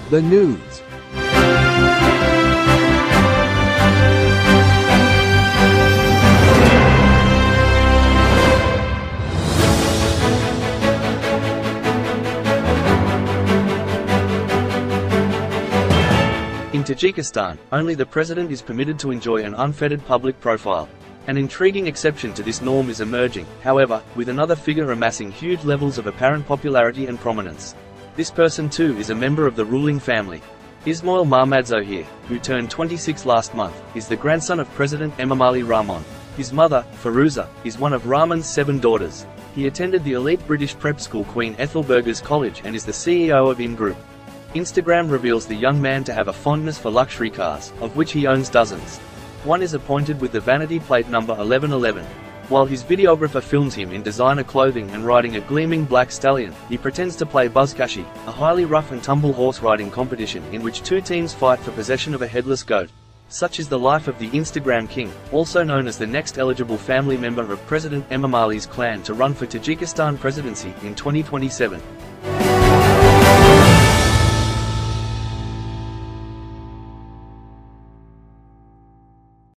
The news. In Tajikistan, only the president is permitted to enjoy an unfettered public profile. An intriguing exception to this norm is emerging, however, with another figure amassing huge levels of apparent popularity and prominence. This person too is a member of the ruling family. Ismail Mahmadzohir, who turned 26 last month, is the grandson of President Emomali Rahmon. His mother, Firuza, is one of Rahman's 7 daughters. He attended the elite British prep school Queen Ethelburga's College and is the CEO of IM Group. Instagram reveals the young man to have a fondness for luxury cars, of which he owns dozens. One is appointed with the vanity plate number 1111. While his videographer films him in designer clothing and riding a gleaming black stallion, he pretends to play Buzkashi, a highly rough and tumble horse riding competition in which 2 teams fight for possession of a headless goat. Such is the life of the Instagram king, also known as the next eligible family member of President Emomali's clan to run for Tajikistan presidency in 2027.